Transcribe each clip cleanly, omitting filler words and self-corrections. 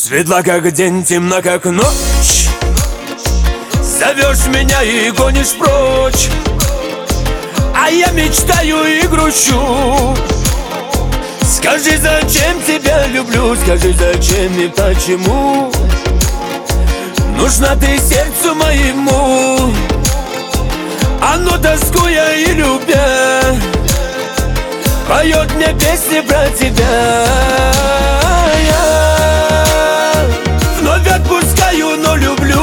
Светла как день, темна как ночь. Зовешь меня и гонишь прочь, а я мечтаю и грущу. Скажи, зачем тебя люблю, скажи, зачем и почему нужна ты сердцу моему. Оно, тоскуя и любя, поет мне песни про тебя. Я вновь отпускаю, но люблю.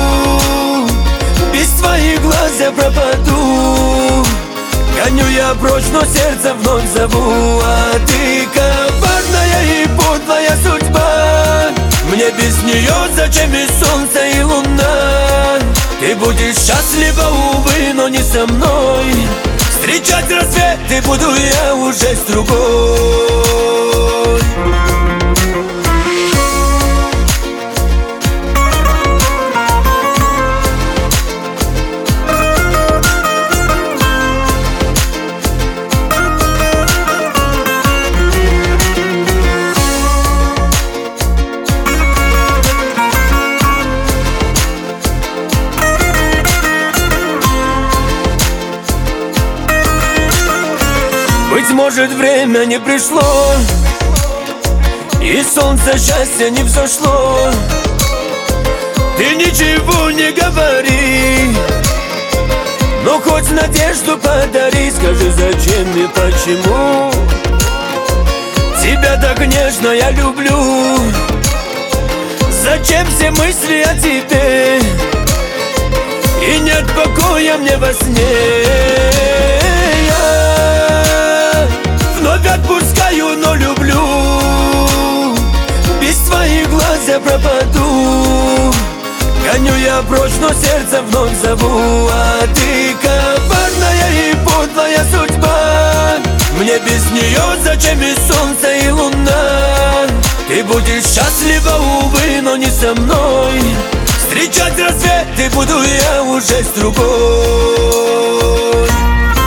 Без твоих глаз я пропаду. Гоню я прочь, но сердце вновь зову. А ты коварная и подлая судьба. Мне без нее зачем и солнце, и луна? Ты будешь счастлива, увы, но не со мной. Встречать рассветы буду я уже с другой. Быть может, время не пришло, и солнце счастья не взошло. Ты ничего не говори, но хоть надежду подари. Скажи, зачем и почему тебя так нежно я люблю? Зачем все мысли о тебе, и нет покоя мне во сне? Вновь отпускаю, но люблю. Без твоих глаз я пропаду. Гоню я прочь, но сердце вновь зову. А ты коварная и подлая судьба. Мне без нее зачем и солнце, и луна? Ты будешь счастлива, увы, но не со мной. Встречать рассветы буду я уже с другой.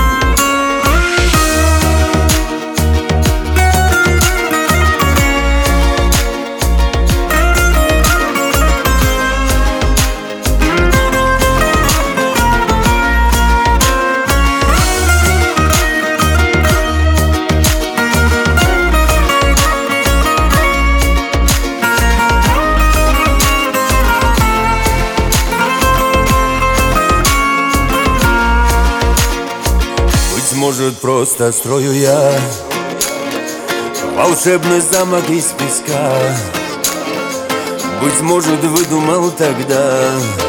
Может, просто строю я волшебный замок из песка. Быть может, выдумал тогда,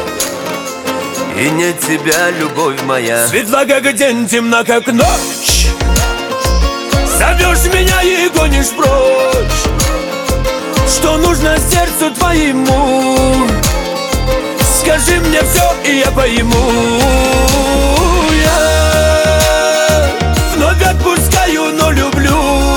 и нет тебя, любовь моя. Светла как день, темна как ночь. Зовешь меня и гонишь прочь. Что нужно сердцу твоему? Скажи мне все, и я пойму. Вновь отпускаю, но люблю.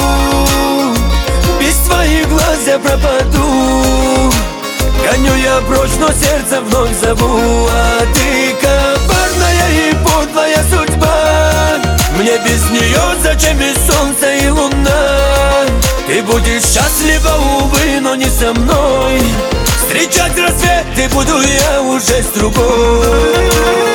Без твоих глаз я пропаду. Гоню я прочь, но сердце вновь зову. А ты коварная и подлая судьба. Мне без нее зачем и солнце, и луна? Ты будешь счастлива, увы, но не со мной. Встречать рассветы буду я уже с другой.